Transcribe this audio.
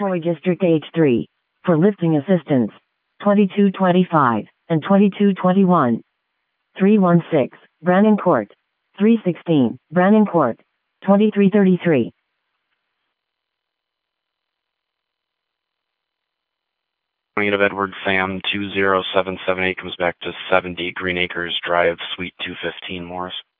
Troy District H3. For lifting assistance. 2225 and 2221. 316, Brannan Court. 316, Brannan Court. 2333. Of Edward Sam 20778 comes back to 70 Green Acres Drive, Suite 215, Morris.